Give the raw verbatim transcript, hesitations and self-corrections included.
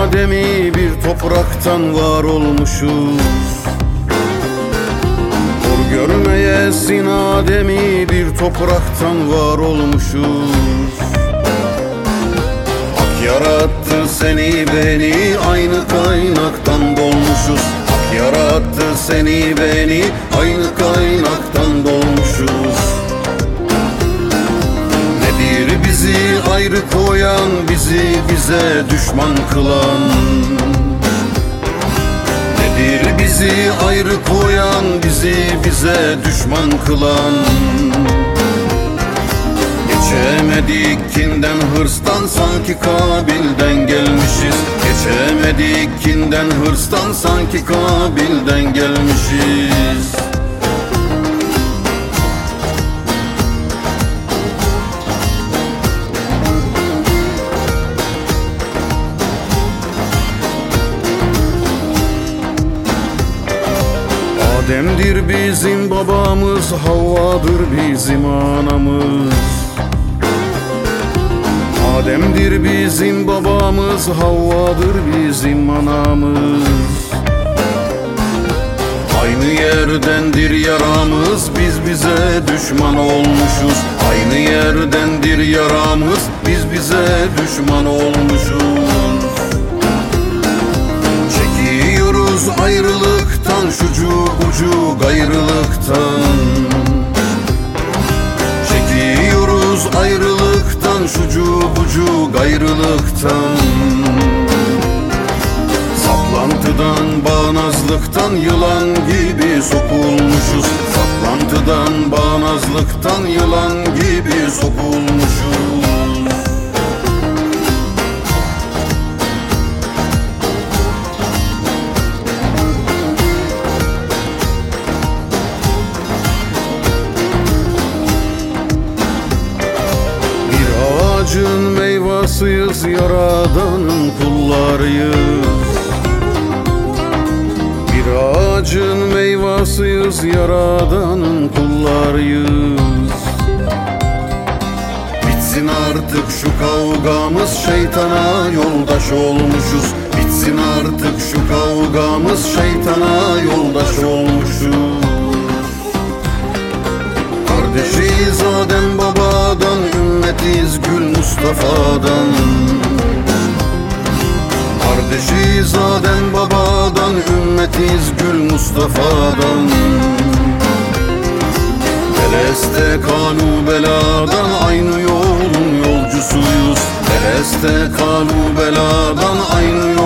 Adem'i bir topraktan var olmuşuz. Hor görmeyesin Adem'i bir topraktan var olmuşuz. Hak yarattı seni beni aynı kaynaktan dolmuşuz. Hak yarattı seni beni aynı kaynaktan dolmuşuz. Nedir bizi ayrı koyan, bizi bize düşman kılan? Nedir bizi ayrı koyan, bizi bize düşman kılan? Geçemedik kinden hırstan, sanki Kabil'den gelmişiz. Geçemedik kinden hırstan, sanki Kabil'den gelmişiz. Adem'dir bizim babamız, Havva'dır bizim anamız. Adem'dir bizim babamız, Havva'dır bizim anamız. Aynı yerdendir yaramız, biz bize düşman olmuşuz. Aynı yerdendir yaramız, biz bize düşman olmuşuz. Çekiyoruz ayrılıktan, şucu bucu gayrılıktan. Çekiyoruz ayrılıktan, şucu bucu gayrılıktan. Saplantıdan, bağnazlıktan yılan gibi sokulmuşuz. Saplantıdan, bağnazlıktan yılan gibi sokulmuşuz. Ağacın meyvasıyız, Yaradan'ın kullarıyız. Bir ağacın meyvasıyız, Yaradan'ın kullarıyız. Bitsin artık şu kavgamız, şeytana yoldaş olmuşuz. Bitsin artık şu kavgamız, şeytana yoldaş olmuşuz. Kardeşiz Adem babadan, ümmetiz Gül Mustafa'dan. Kardeşiz Adem babadan, ümmetiz Gül Mustafa'dan. Beleste kalu beladan, aynı yolun yolcusuyuz. Beleste kalu beladan, aynı